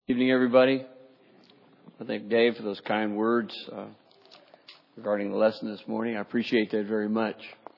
Evening, everybody. I thank Dave for those kind words regarding the lesson this morning. I appreciate that very much.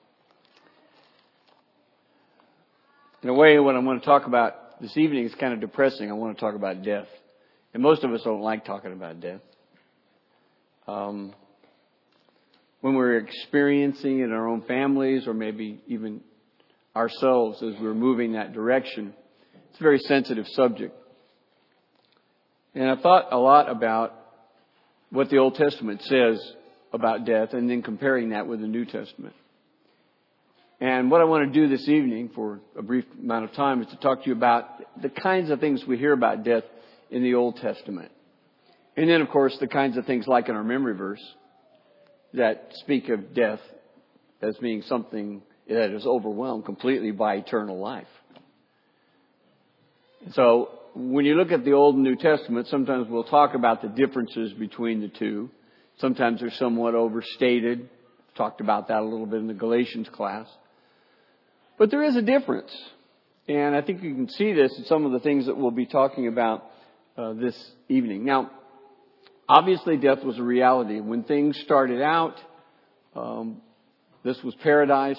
In a way, what I want to talk about this evening is kind of depressing. I want to talk about death. And most of us don't like talking about death. When we're experiencing it in our own families or maybe even ourselves as we're moving that direction, it's a very sensitive subject. And I thought a lot about what the Old Testament says about death and then comparing that with the New Testament. And what I want to do this evening for a brief amount of time is to talk to you about the kinds of things we hear about death in the Old Testament. And then, of course, the kinds of things like in our memory verse that speak of death as being something that is overwhelmed completely by eternal life. So when you look at the Old and New Testament, sometimes we'll talk about the differences between the two. Sometimes they're somewhat overstated. Talked about that a little bit in the Galatians class. But there is a difference. And I think you can see this in some of the things that we'll be talking about this evening. Now, obviously death was a reality. When things started out, this was paradise.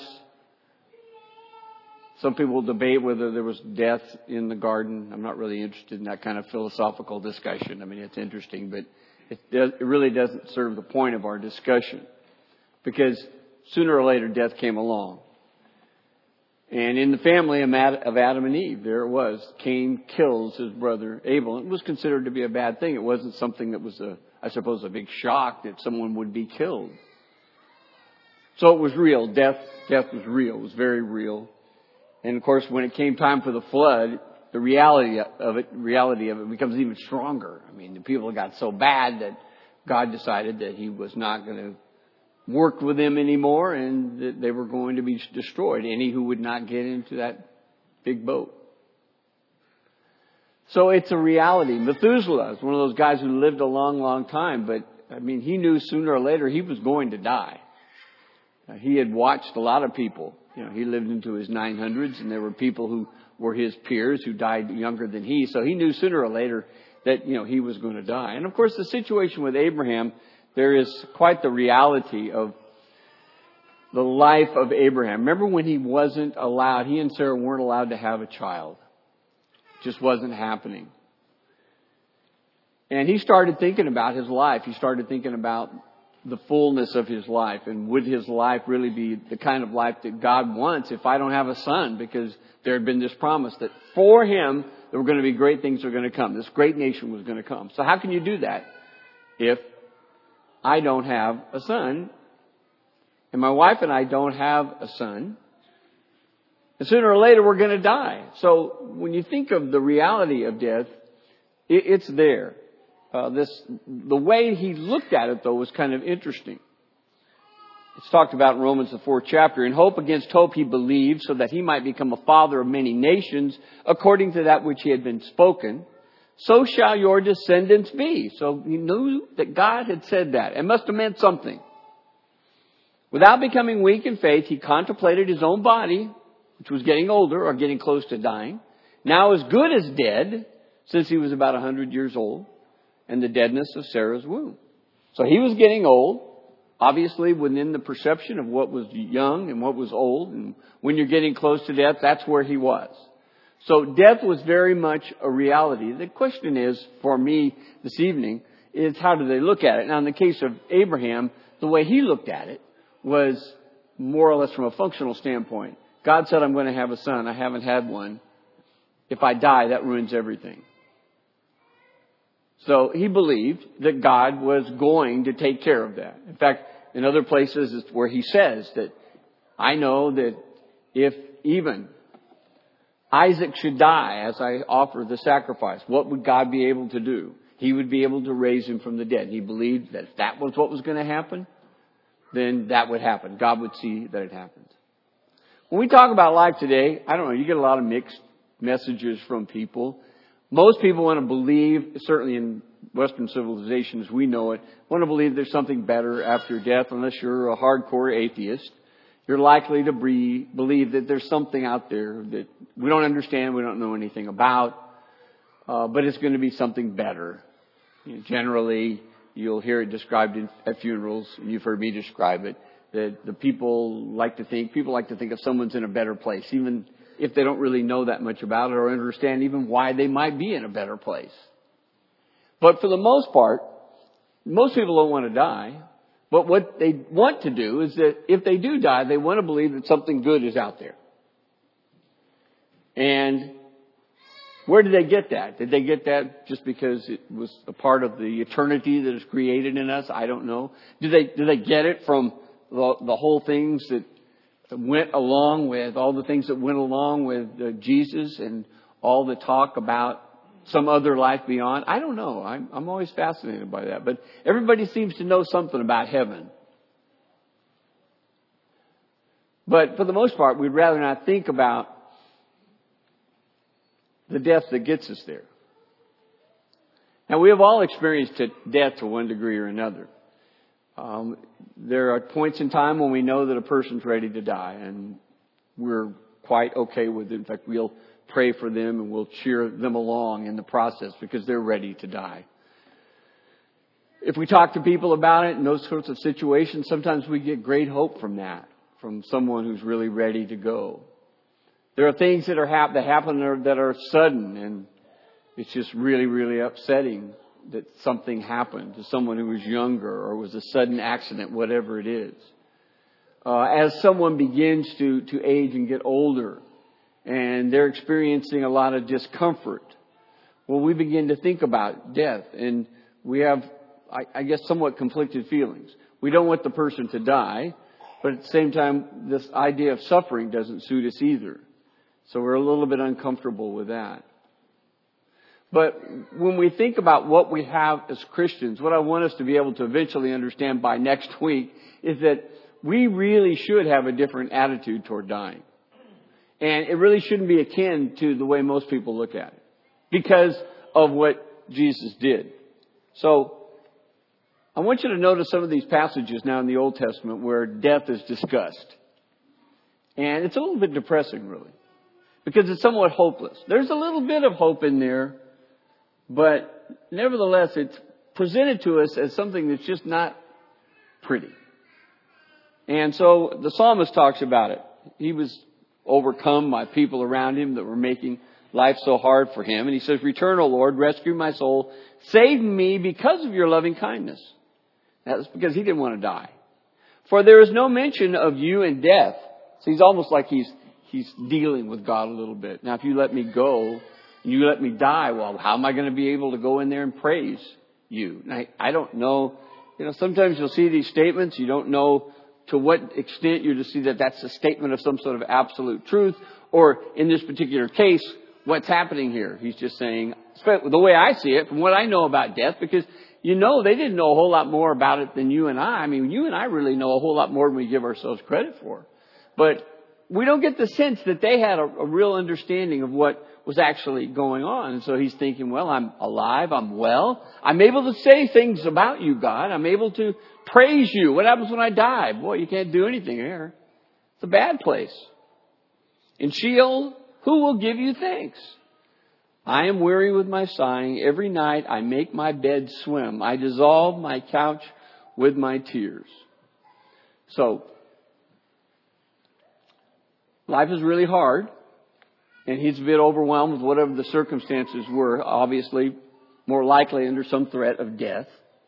Some people debate whether there was death in the garden. I'm not really interested in that kind of philosophical discussion. I mean, it's interesting, but it really doesn't serve the point of our discussion. Because sooner or later, death came along. And in the family of Adam and Eve, there it was. Cain kills his brother Abel. It was considered to be a bad thing. It wasn't something that was, I suppose, a big shock that someone would be killed. So it was real. Death was real. It was very real. And of course, when it came time for the flood, the reality of it becomes even stronger. I mean, the people got so bad that God decided that He was not going to work with them anymore and that they were going to be destroyed. Any who would not get into that big boat. So it's a reality. Methuselah is one of those guys who lived a long, long time, but I mean, he knew sooner or later he was going to die. He had watched a lot of people. You know, he lived into his 900s, and there were people who were his peers who died younger than he. So he knew sooner or later that, you know, he was going to die. And of course, the situation with Abraham, there is quite the reality of the life of Abraham. Remember when he wasn't allowed, he and Sarah weren't allowed to have a child. It just wasn't happening. And he started thinking about his life. He started thinking about the fullness of his life, and would his life really be the kind of life that God wants if I don't have a son? Because there had been this promise that for him there were going to be great things that were going to come. This great nation was going to come. So how can you do that if I don't have a son, and my wife and I don't have a son, and sooner or later we're going to die? So when you think of the reality of death, it's there. The way he looked at it, though, was kind of interesting. It's talked about in Romans, the 4th chapter. In hope against hope he believed, so that he might become a father of many nations, according to that which he had been spoken. So shall your descendants be. So he knew that God had said that. It must have meant something. Without becoming weak in faith, he contemplated his own body, which was getting older or getting close to dying, now as good as dead, since he was about 100 years old, and the deadness of Sarah's womb. So he was getting old, obviously within the perception of what was young and what was old. And when you're getting close to death, that's where he was. So death was very much a reality. The question is, for me this evening, is how do they look at it? Now, in the case of Abraham, the way he looked at it was more or less from a functional standpoint. God said, I'm going to have a son. I haven't had one. If I die, that ruins everything. So he believed that God was going to take care of that. In fact, in other places it's where he says that I know that if even Isaac should die as I offer the sacrifice, what would God be able to do? He would be able to raise him from the dead. He believed that if that was what was going to happen, then that would happen. God would see that it happens. When we talk about life today, I don't know, you get a lot of mixed messages from people. Most people want to believe, certainly in Western civilization as we know it, want to believe there's something better after death. Unless you're a hardcore atheist, you're likely to believe that there's something out there that we don't understand, we don't know anything about. but it's going to be something better. Generally, you'll hear it described at funerals, and you've heard me describe it, that the people like to think of someone's in a better place, even if they don't really know that much about it or understand even why they might be in a better place. But for the most part, most people don't want to die. But what they want to do is that if they do die, they want to believe that something good is out there. And where did they get that? Did they get that just because it was a part of the eternity that is created in us? I don't know. Did they get it from the whole things that went along with, all the things that went along with Jesus and all the talk about some other life beyond? I don't know. I'm always fascinated by that. But everybody seems to know something about heaven. But for the most part, we'd rather not think about the death that gets us there. Now, we have all experienced death to one degree or another. There are points in time when we know that a person's ready to die, and we're quite okay with it. In fact, we'll pray for them and we'll cheer them along in the process because they're ready to die. If we talk to people about it in those sorts of situations, sometimes we get great hope from that, from someone who's really ready to go. There are things that happen that are sudden, and it's just really, really upsetting that something happened to someone who was younger or was a sudden accident, whatever it is. As someone begins to age and get older and they're experiencing a lot of discomfort, well, we begin to think about death, and we have, I guess, somewhat conflicted feelings. We don't want the person to die, but at the same time, this idea of suffering doesn't suit us either. So we're a little bit uncomfortable with that. But when we think about what we have as Christians, what I want us to be able to eventually understand by next week is that we really should have a different attitude toward dying. And it really shouldn't be akin to the way most people look at it because of what Jesus did. So I want you to notice some of these passages now in the Old Testament where death is discussed. And it's a little bit depressing, really, because it's somewhat hopeless. There's a little bit of hope in there, but nevertheless, it's presented to us as something that's just not pretty. And so the psalmist talks about it. He was overcome by people around him that were making life so hard for him. And he says, "Return, O Lord, rescue my soul. Save me because of your loving kindness." That's because he didn't want to die. "For there is no mention of you in death." So he's almost like he's dealing with God a little bit. Now, if you let me go and you let me die, well, how am I going to be able to go in there and praise you? And I don't know. Sometimes you'll see these statements. You don't know to what extent you're to see that that's a statement of some sort of absolute truth. Or in this particular case, what's happening here? He's just saying, the way I see it, from what I know about death, because they didn't know a whole lot more about it than you and I. I mean, you and I really know a whole lot more than we give ourselves credit for. But we don't get the sense that they had a real understanding of what was actually going on. And so he's thinking, well, I'm alive, I'm well. I'm able to say things about you, God. I'm able to praise you. What happens when I die? Boy, you can't do anything here. It's a bad place. In Sheol, who will give you thanks? I am weary with my sighing. Every night I make my bed swim. I dissolve my couch with my tears. So, life is really hard, and he's a bit overwhelmed with whatever the circumstances were, obviously more likely under some threat of death.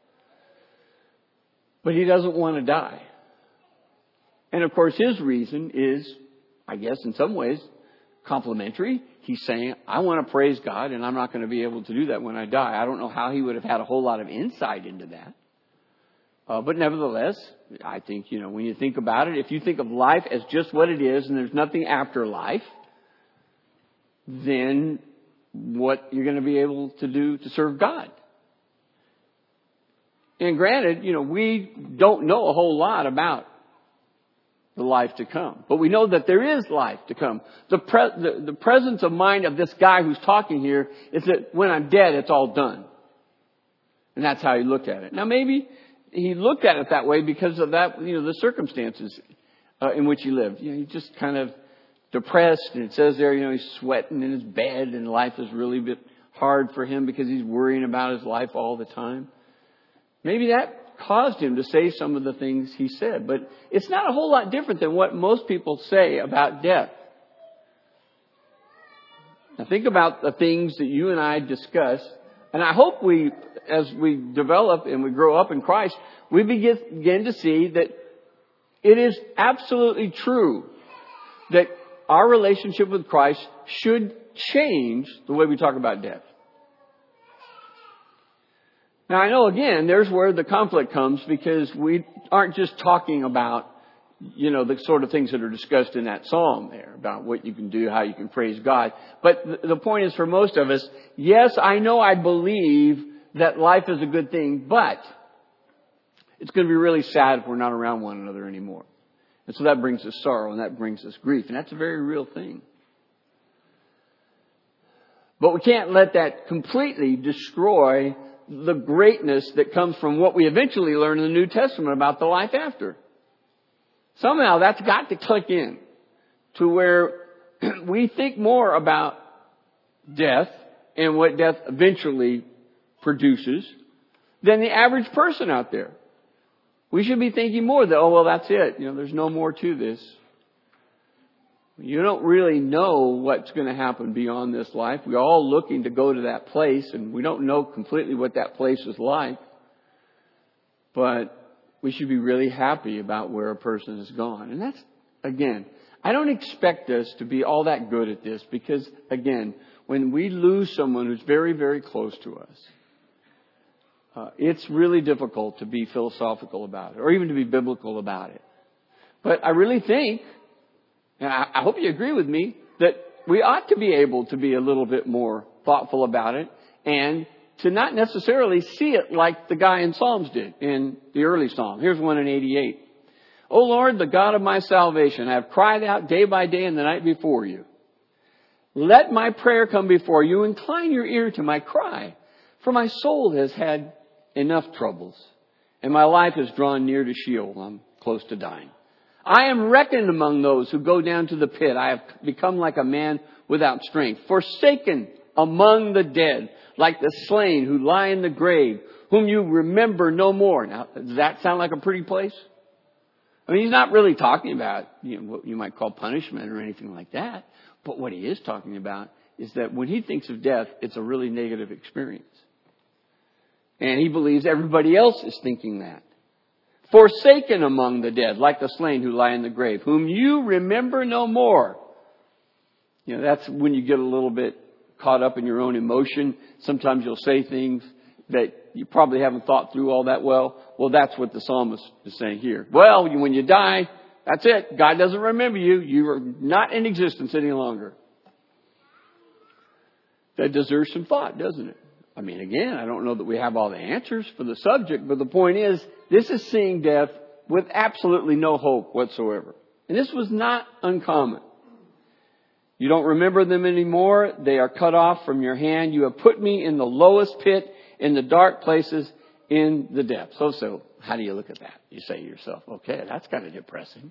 But he doesn't want to die. And of course his reason is, I guess in some ways, complimentary. He's saying, I want to praise God, and I'm not going to be able to do that when I die. I don't know how he would have had a whole lot of insight into that. But nevertheless, I think, when you think about it, if you think of life as just what it is and there's nothing after life, then what you're going to be able to do to serve God. And granted, we don't know a whole lot about the life to come. But we know that there is life to come. The presence of mind of this guy who's talking here is that when I'm dead, it's all done. And that's how he looked at it. Now, maybe he looked at it that way because of that, the circumstances in which he lived. He's just kind of depressed. And it says there, he's sweating in his bed and life is really a bit hard for him because he's worrying about his life all the time. Maybe that caused him to say some of the things he said. But it's not a whole lot different than what most people say about death. Now think about the things that you and I discuss. And I hope as we develop and we grow up in Christ, we begin to see that it is absolutely true that our relationship with Christ should change the way we talk about death. Now I know again, there's where the conflict comes because we aren't just talking about, the sort of things that are discussed in that psalm there about what you can do, how you can praise God. But the point is for most of us, yes, I know I believe that life is a good thing, but it's going to be really sad if we're not around one another anymore. And so that brings us sorrow and that brings us grief. And that's a very real thing. But we can't let that completely destroy the greatness that comes from what we eventually learn in the New Testament about the life after. Somehow that's got to click in to where we think more about death and what death eventually produces than the average person out there. We should be thinking more that, that's it. There's no more to this. You don't really know what's going to happen beyond this life. We're all looking to go to that place, and we don't know completely what that place is like. But we should be really happy about where a person has gone. And that's, again, I don't expect us to be all that good at this because, again, when we lose someone who's very, very close to us, it's really difficult to be philosophical about it or even to be biblical about it. But I really think, and I hope you agree with me, that we ought to be able to be a little bit more thoughtful about it and to not necessarily see it like the guy in Psalms did in the early Psalm. Here's one in 88. O Lord, the God of my salvation, I have cried out day by day and the night before you. Let my prayer come before you. Incline your ear to my cry. For my soul has had enough troubles and my life is drawn near to Sheol. I'm close to dying. I am reckoned among those who go down to the pit. I have become like a man without strength, forsaken among the dead, like the slain who lie in the grave, whom you remember no more. Now, does that sound like a pretty place? I mean, he's not really talking about, what you might call punishment or anything like that. But what he is talking about is that when he thinks of death, it's a really negative experience. And he believes everybody else is thinking that. Forsaken among the dead, like the slain who lie in the grave, whom you remember no more. That's when you get a little bit caught up in your own emotion. Sometimes you'll say things that you probably haven't thought through all that well. Well, that's what the psalmist is saying here. Well, when you die, that's it. God doesn't remember you. You are not in existence any longer. That deserves some thought, doesn't it? I mean, again, I don't know that we have all the answers for the subject, but the point is, this is seeing death with absolutely no hope whatsoever. And this was not uncommon. You don't remember them anymore. They are cut off from your hand. You have put me in the lowest pit, in the dark places, in the depths. So how do you look at that? You say to yourself, okay, that's kind of depressing.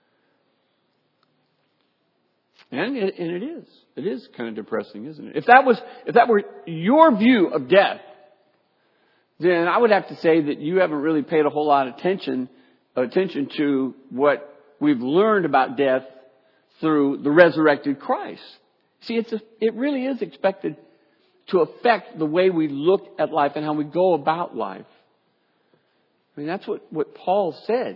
And it is. It is kind of depressing, isn't it? If that were your view of death, then I would have to say that you haven't really paid a whole lot of attention to what we've learned about death through the resurrected Christ. See, it really is expected to affect the way we look at life and how we go about life. I mean, that's what Paul said.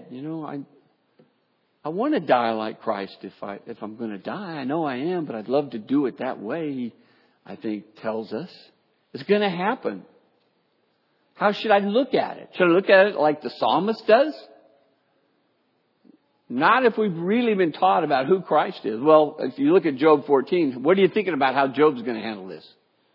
I want to die like Christ if I'm going to die. I know I am, but I'd love to do it that way. He, I think, tells us it's going to happen. How should I look at it? Should I look at it like the psalmist does? Not if we've really been taught about who Christ is. Well, if you look at Job 14, what are you thinking about how Job's going to handle this?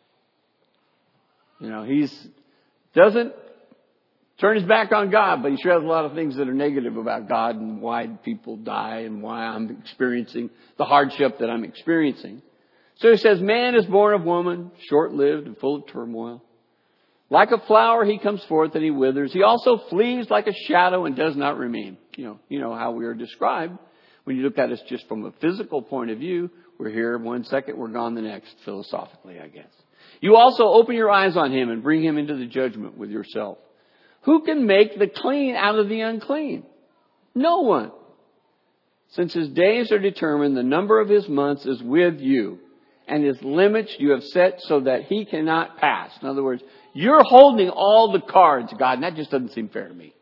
He doesn't turn his back on God, but he sure has a lot of things that are negative about God and why people die and why I'm experiencing the hardship that I'm experiencing. So he says, man is born of woman, short-lived and full of turmoil. Like a flower, he comes forth and he withers. He also flees like a shadow and does not remain. You know how we are described. When you look at us just from a physical point of view, we're here 1 second, we're gone the next, philosophically, I guess. You also open your eyes on him and bring him into the judgment with yourself. Who can make the clean out of the unclean? No one. Since his days are determined, the number of his months is with you, and his limits you have set so that he cannot pass. In other words, you're holding all the cards, God, and that just doesn't seem fair to me.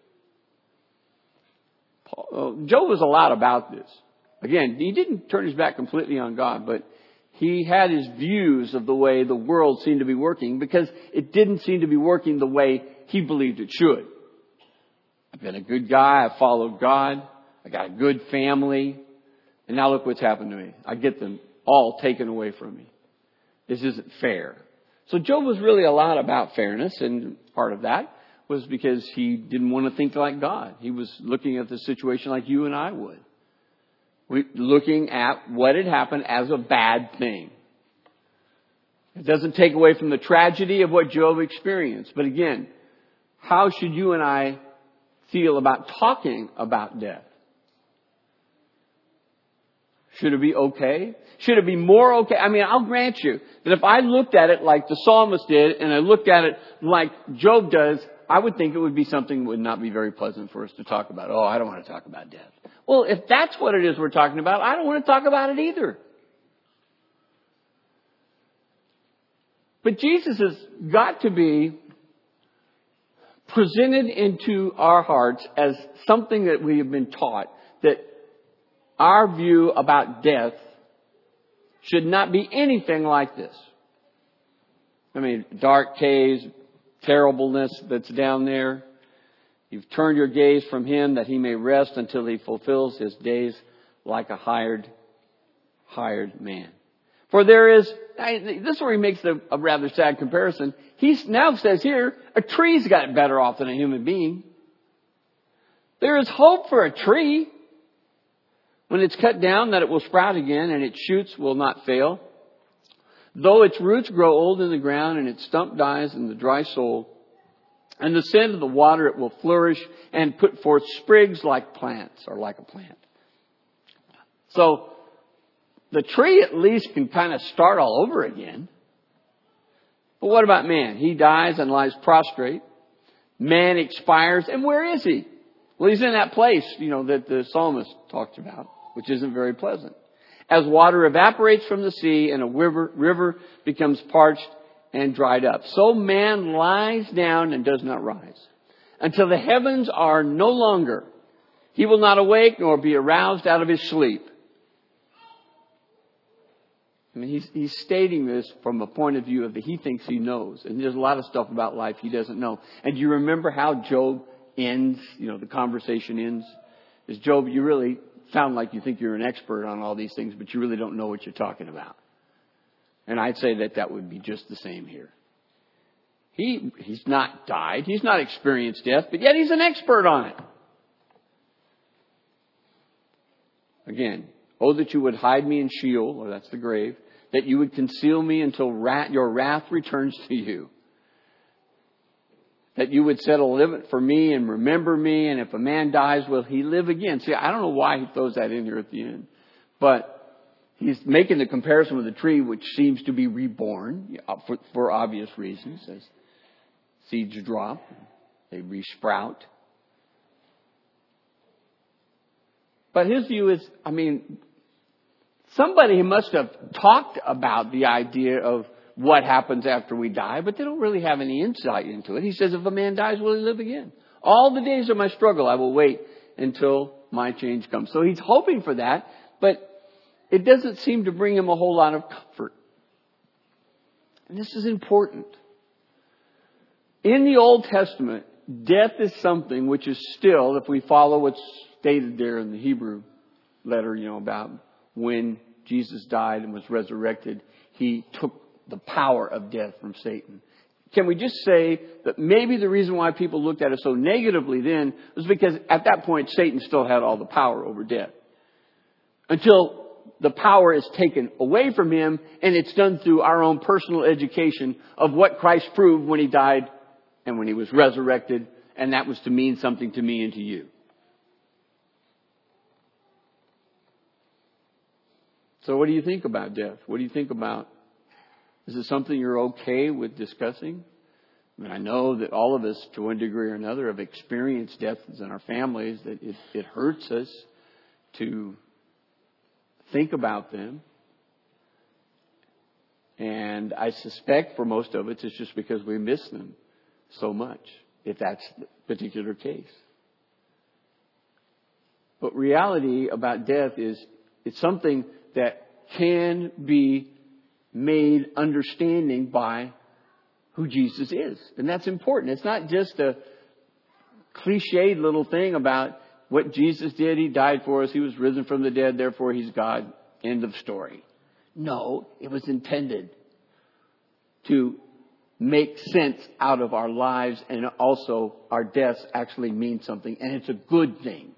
Job was a lot about this. Again, he didn't turn his back completely on God, but he had his views of the way the world seemed to be working because it didn't seem to be working the way he believed it should. I've been a good guy. I've followed God. I got a good family. And now look what's happened to me. I get them all taken away from me. This isn't fair. So Job was really a lot about fairness, and part of that was because he didn't want to think like God. He was looking at the situation like you and I would. Looking at what had happened as a bad thing. It doesn't take away from the tragedy of what Job experienced. But again, how should you and I feel about talking about death? Should it be okay? Should it be more okay? I mean, I'll grant you that if I looked at it like the psalmist did and I looked at it like Job does, I would think it would be something that would not be very pleasant for us to talk about. Oh, I don't want to talk about death. Well, if that's what it is we're talking about, I don't want to talk about it either. But Jesus has got to be presented into our hearts as something that we have been taught, that our view about death should not be anything like this. I mean, dark caves, terribleness that's down there. You've turned your gaze from him that he may rest until he fulfills his days like a hired man. For there is, this is where he makes a rather sad comparison. He now says here, a tree's got better off than a human being. There is hope for a tree. When it's cut down, that it will sprout again, and its shoots will not fail. Though its roots grow old in the ground, and its stump dies in the dry soil, and the scent of the water, it will flourish and put forth sprigs like plants, or like a plant. So, the tree at least can kind of start all over again. But what about man? He dies and lies prostrate. Man expires, and where is he? Well, he's in that place, that the psalmist talked about, which isn't very pleasant. As water evaporates from the sea and a river becomes parched and dried up, so man lies down and does not rise. Until the heavens are no longer, he will not awake nor be aroused out of his sleep. I mean, he's stating this from a point of view of that he thinks he knows. And there's a lot of stuff about life he doesn't know. And do you remember how Job ends, the conversation ends? Is Job, you really sound like you think you're an expert on all these things, but you really don't know what you're talking about. And I'd say that would be just the same here. He's not died. He's not experienced death, but yet he's an expert on it. Again, oh, that you would hide me in Sheol, or that's the grave, that you would conceal me until your wrath returns to you. That you would set a limit for me and remember me, and if a man dies, will he live again? See, I don't know why he throws that in here at the end. But he's making the comparison with the tree, which seems to be reborn for obvious reasons. As seeds drop, they resprout. But his view is, somebody must have talked about the idea of what happens after we die, but they don't really have any insight into it. He says, if a man dies, will he live again? All the days of my struggle, I will wait until my change comes. So he's hoping for that, but it doesn't seem to bring him a whole lot of comfort. And this is important. In the Old Testament, death is something which is still, if we follow what's stated there in the Hebrew letter, about when Jesus died and was resurrected, he took the power of death from Satan. Can we just say that maybe the reason why people looked at it so negatively then was because at that point Satan still had all the power over death. Until the power is taken away from him, and it's done through our own personal education of what Christ proved when he died and when he was resurrected, and that was to mean something to me and to you. So what do you think about death? What do you think about Is it something you're okay with discussing? I mean, I know that all of us, to one degree or another, have experienced deaths in our families, that it hurts us to think about them. And I suspect for most of it, it's just because we miss them so much, if that's the particular case. But reality about death is it's something that can be made understanding by who Jesus is. And that's important. It's not just a cliched little thing about what Jesus did. He died for us. He was risen from the dead. Therefore, He's God. End of story. No, it was intended to make sense out of our lives, and also our deaths actually mean something, and it's a good thing.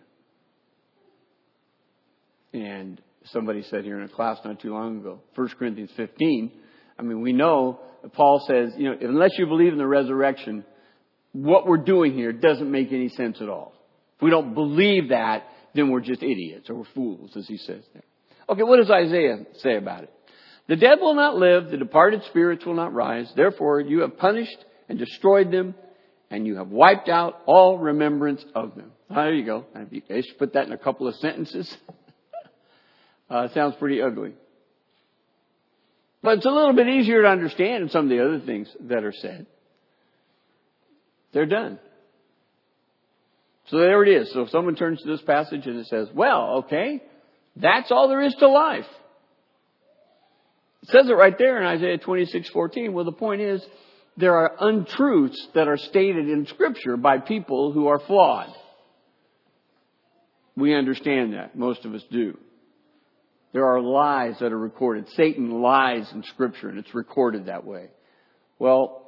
And somebody said here in a class not too long ago, 1 Corinthians 15, I mean, we know Paul says, unless you believe in the resurrection, what we're doing here doesn't make any sense at all. If we don't believe that, then we're just idiots or we're fools, as he says there. Okay, what does Isaiah say about it? The dead will not live, the departed spirits will not rise. Therefore, you have punished and destroyed them, and you have wiped out all remembrance of them. There you go. I should put that in a couple of sentences. It sounds pretty ugly. But it's a little bit easier to understand than some of the other things that are said. They're done. So there it is. So if someone turns to this passage and it says, well, okay, that's all there is to life. It says it right there in Isaiah 26:14. Well, the point is, there are untruths that are stated in Scripture by people who are flawed. We understand that. Most of us do. There are lies that are recorded. Satan lies in Scripture, and it's recorded that way. Well,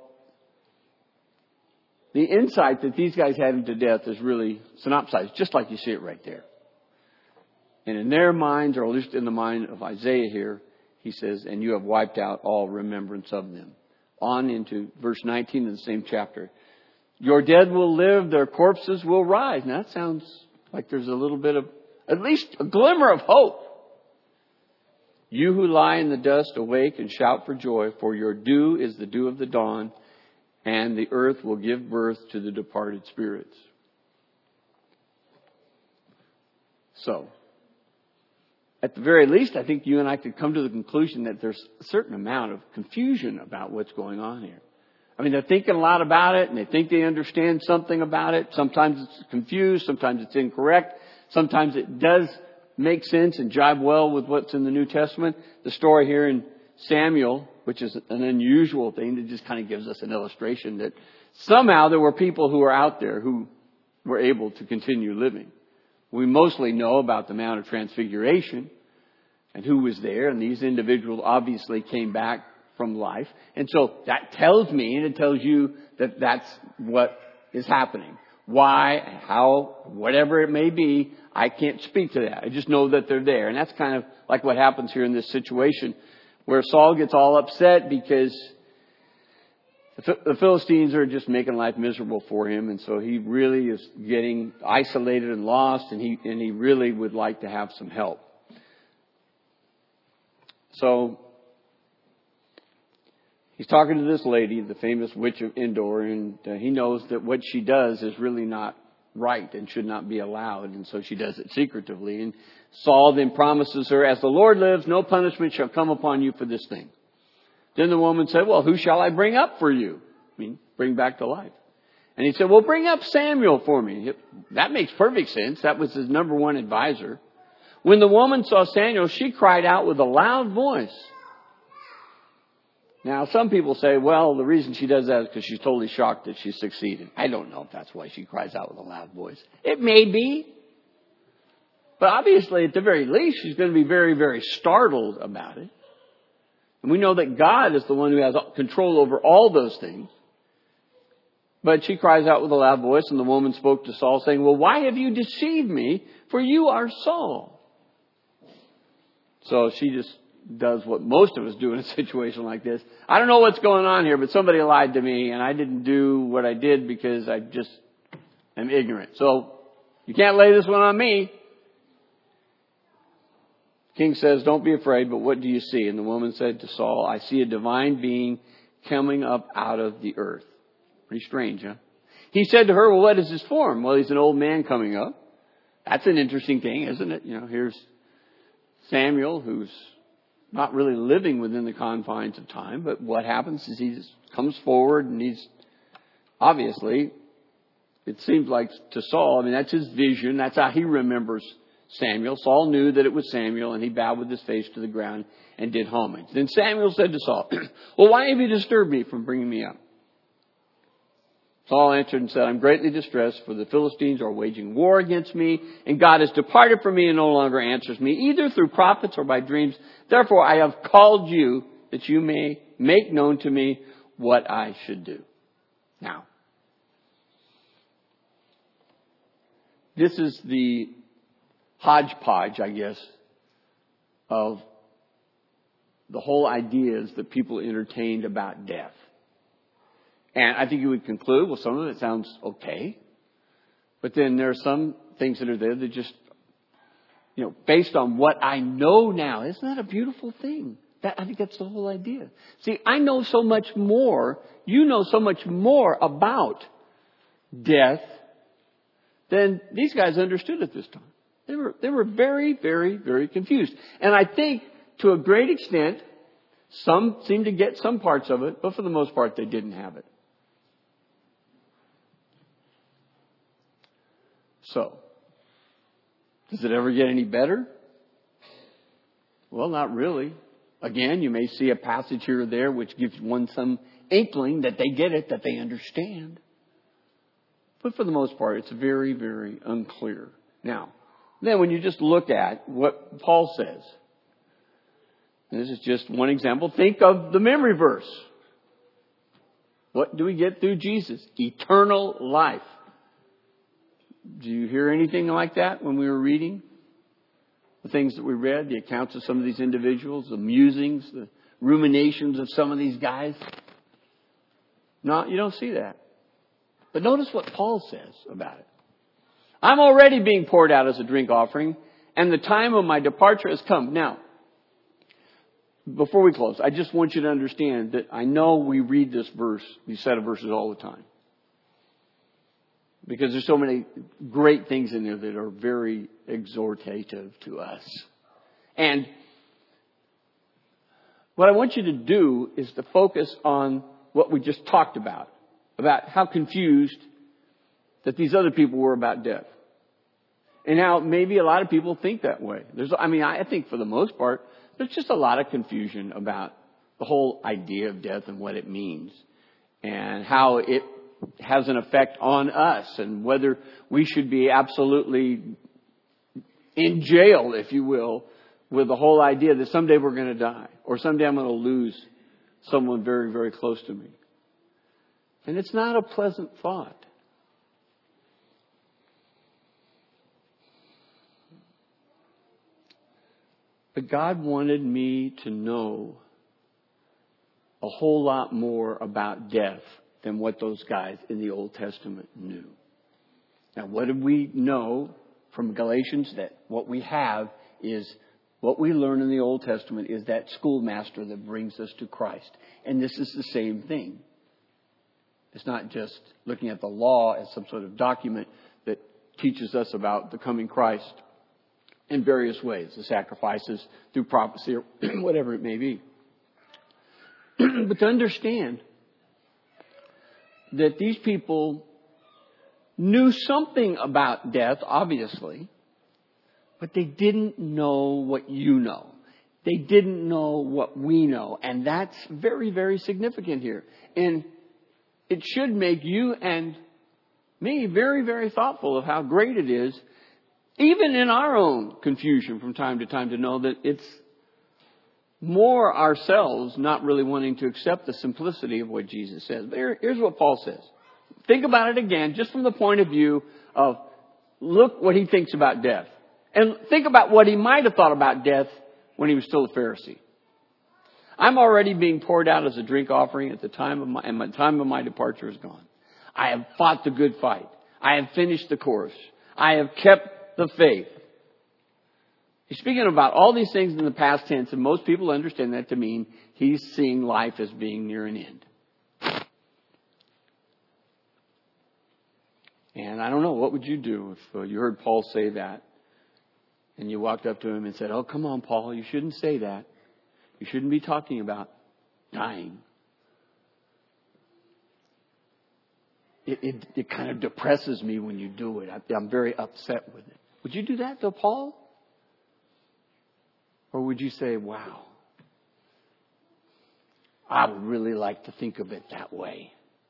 the insight that these guys had into death is really synopsized, just like you see it right there. And in their minds, or at least in the mind of Isaiah here, he says, and you have wiped out all remembrance of them. On into verse 19 of the same chapter. Your dead will live, their corpses will rise. Now that sounds like there's a little bit of, at least a glimmer of hope. You who lie in the dust, awake and shout for joy, for your dew is the dew of the dawn, and the earth will give birth to the departed spirits. So, at the very least, I think you and I could come to the conclusion that there's a certain amount of confusion about what's going on here. I mean, they're thinking a lot about it, and they think they understand something about it. Sometimes it's confused, sometimes it's incorrect, sometimes it does make sense and jive well with what's in the New Testament. The story here in Samuel, which is an unusual thing that just kind of gives us an illustration that somehow there were people who were out there who were able to continue living. We mostly know about the Mount of Transfiguration and who was there, and these individuals obviously came back from life. And so that tells me, and it tells you, that that's what is happening. Why, how, whatever it may be, I can't speak to that. I just know that they're there. And that's kind of like what happens here in this situation, where Saul gets all upset because the Philistines are just making life miserable for him. And so he really is getting isolated and lost, and he really would like to have some help. So he's talking to this lady, the famous witch of Endor, and he knows that what she does is really not right and should not be allowed. And so she does it secretively. And Saul then promises her, as the Lord lives, no punishment shall come upon you for this thing. Then the woman said, well, who shall I bring up for you? I mean, bring back to life. And he said, well, bring up Samuel for me. That makes perfect sense. That was his number one advisor. When the woman saw Samuel, she cried out with a loud voice. Now, some people say, well, the reason she does that is because she's totally shocked that she succeeded. I don't know if that's why she cries out with a loud voice. It may be. But obviously, at the very least, she's going to be very, very startled about it. And we know that God is the one who has control over all those things. But she cries out with a loud voice, and the woman spoke to Saul, saying, well, why have you deceived me? For you are Saul. So she just does what most of us do in a situation like this. I don't know what's going on here, but somebody lied to me, and I didn't do what I did because I just am ignorant. So you can't lay this one on me. King says, don't be afraid, but what do you see? And the woman said to Saul, I see a divine being coming up out of the earth. Pretty strange, huh? He said to her, well, what is his form? Well, he's an old man coming up. That's an interesting thing, isn't it? Here's Samuel, who's not really living within the confines of time. But what happens is he comes forward and he's obviously, it seems like to Saul, that's his vision. That's how he remembers Samuel. Saul knew that it was Samuel, and he bowed with his face to the ground and did homage. Then Samuel said to Saul, well, why have you disturbed me from bringing me up? Saul answered and said, I'm greatly distressed, for the Philistines are waging war against me, and God has departed from me and no longer answers me, either through prophets or by dreams. Therefore, I have called you that you may make known to me what I should do. Now, this is the hodgepodge, I guess, of the whole ideas that people entertained about death. And I think you would conclude, well, some of it sounds okay. But then there are some things that are there that just, based on what I know now, isn't that a beautiful thing? I think that's the whole idea. See, I know so much more, you know so much more about death than these guys understood at this time. They were very, very, very confused. And I think to a great extent, some seemed to get some parts of it, but for the most part, they didn't have it. So, does it ever get any better? Well, not really. Again, you may see a passage here or there which gives one some inkling that they get it, that they understand. But for the most part, it's very, very unclear. Now, then when you just look at what Paul says, and this is just one example, think of the memory verse. What do we get through Jesus? Eternal life. Do you hear anything like that when we were reading? The things that we read, the accounts of some of these individuals, the musings, the ruminations of some of these guys? No, you don't see that. But notice what Paul says about it. I'm already being poured out as a drink offering, and the time of my departure has come. Now, before we close, I just want you to understand that I know we read this verse, these set of verses all the time. Because there's so many great things in there that are very exhortative to us. And what I want you to do is to focus on what we just talked about how confused that these other people were about death. And how maybe a lot of people think that way. I think for the most part, there's just a lot of confusion about the whole idea of death and what it means. And how it has an effect on us. And whether we should be absolutely in jail, if you will, with the whole idea that someday we're going to die. Or someday I'm going to lose someone very, very close to me. And it's not a pleasant thought. But God wanted me to know a whole lot more about death than what those guys in the Old Testament knew. Now, what did we know from Galatians? That what we have is what we learn in the Old Testament is that schoolmaster that brings us to Christ. And this is the same thing. It's not just looking at the law as some sort of document that teaches us about the coming Christ in various ways, the sacrifices through prophecy or whatever it may be. But to understand that these people knew something about death, obviously, but they didn't know what you know. They didn't know what we know. And that's very, very significant here. And it should make you and me very, very thoughtful of how great it is, even in our own confusion from time to time, to know that it's more ourselves not really wanting to accept the simplicity of what Jesus says. But here's what Paul says. Think about it again, just from the point of view of look what he thinks about death. And think about what he might have thought about death when he was still a Pharisee. I'm already being poured out as a drink offering at the time of my departure is gone. I have fought the good fight. I have finished the course. I have kept the faith. He's speaking about all these things in the past tense, and most people understand that to mean he's seeing life as being near an end. And I don't know, what would you do if you heard Paul say that and you walked up to him and said, "Oh, come on, Paul, you shouldn't say that. You shouldn't be talking about dying." It kind of depresses me when you do it. I'm very upset with it. Would you do that to Paul? Or would you say, "Wow, I would really like to think of it that way"?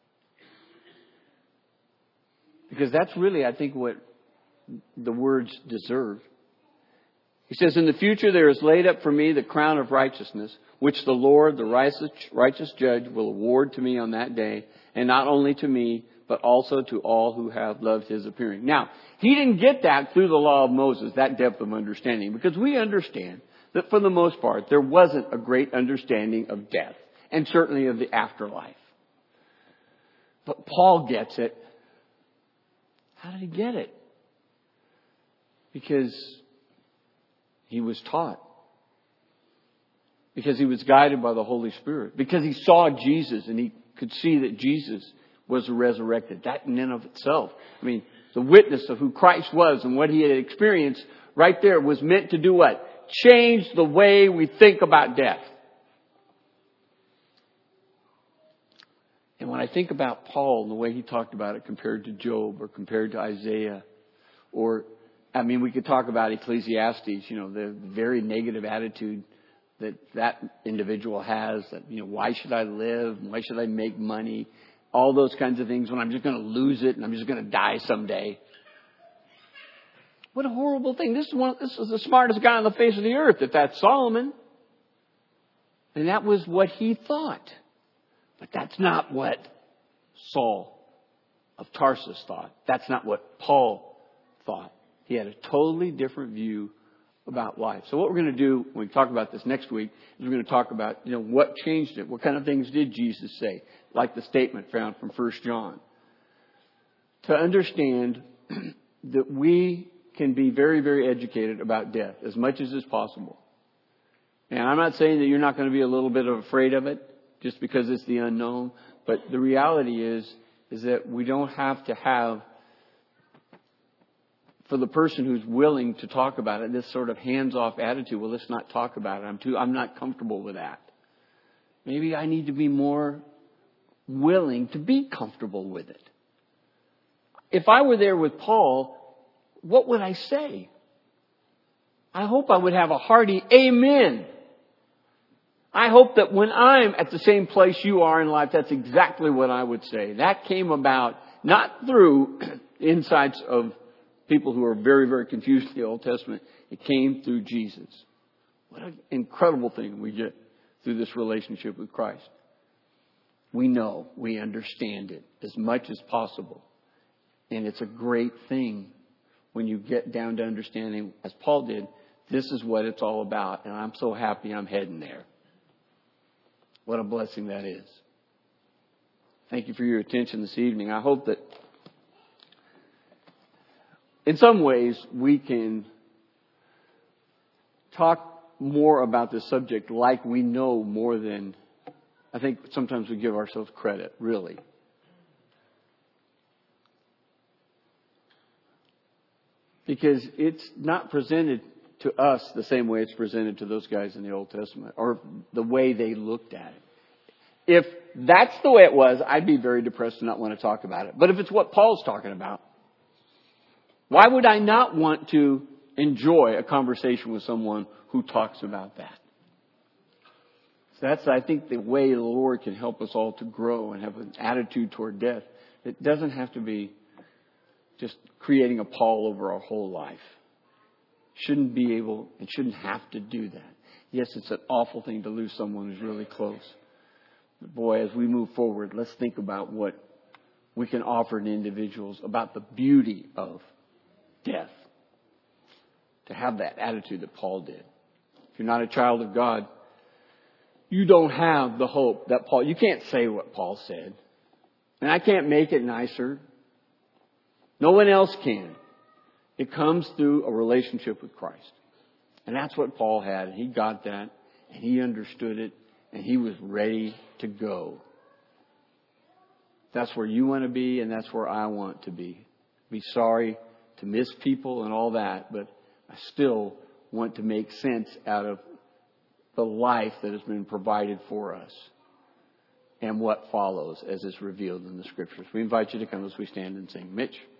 Because that's really, I think, what the words deserve. He says, "In the future there is laid up for me the crown of righteousness, which the Lord, the righteous judge, will award to me on that day, and not only to me, but also to all who have loved his appearing." Now, he didn't get that through the law of Moses, that depth of understanding, because we understand that for the most part, there wasn't a great understanding of death, and certainly of the afterlife. But Paul gets it. How did he get it? Because he was taught. Because he was guided by the Holy Spirit. Because he saw Jesus and he could see that Jesus was resurrected. That in and of itself. I mean, the witness of who Christ was and what he had experienced right there was meant to do what? Change the way we think about death. And when I think about Paul and the way he talked about it compared to Job or compared to Isaiah, or, we could talk about Ecclesiastes, the very negative attitude that individual has, that, why should I live? Why should I make money? All those kinds of things when I'm just going to lose it and I'm just going to die someday. What a horrible thing. This is the smartest guy on the face of the earth, if that's Solomon. And that was what he thought. But that's not what Saul of Tarsus thought. That's not what Paul thought. He had a totally different view about life. So what we're going to do when we talk about this next week is we're going to talk about, what changed it. What kind of things did Jesus say? Like the statement found from 1 John. To understand that we can be very, very educated about death as much as is possible. And I'm not saying that you're not going to be a little bit afraid of it just because it's the unknown. But the reality is that we don't have to have, for the person who's willing to talk about it, this sort of hands-off attitude. Well, let's not talk about it. I'm not comfortable with that. Maybe I need to be more willing to be comfortable with it. If I were there with Paul, what would I say? I hope I would have a hearty amen. I hope that when I'm at the same place you are in life, that's exactly what I would say. That came about not through insights of people who are very, very confused in the Old Testament. It came through Jesus. What an incredible thing we get through this relationship with Christ. We know, we understand it as much as possible. And it's a great thing when you get down to understanding, as Paul did, this is what it's all about. And I'm so happy I'm heading there. What a blessing that is. Thank you for your attention this evening. I hope that in some ways we can talk more about this subject like we know more than I think sometimes we give ourselves credit, really. Because it's not presented to us the same way it's presented to those guys in the Old Testament, or the way they looked at it. If that's the way it was, I'd be very depressed and not want to talk about it. But if it's what Paul's talking about, why would I not want to enjoy a conversation with someone who talks about that? So that's, I think, the way the Lord can help us all to grow and have an attitude toward death. It doesn't have to be just creating a pall over our whole life. Shouldn't be able and shouldn't have to do that. Yes, it's an awful thing to lose someone who's really close. But boy, as we move forward, let's think about what we can offer to individuals about the beauty of death. To have that attitude that Paul did. If you're not a child of God, you don't have the hope that Paul... You can't say what Paul said. And I can't make it nicer. No one else can. It comes through a relationship with Christ. And that's what Paul had. He got that, and he understood it, and he was ready to go. That's where you want to be, and that's where I want to be. Be sorry to miss people and all that, but I still want to make sense out of the life that has been provided for us and what follows as is revealed in the Scriptures. We invite you to come as we stand and sing. Mitch.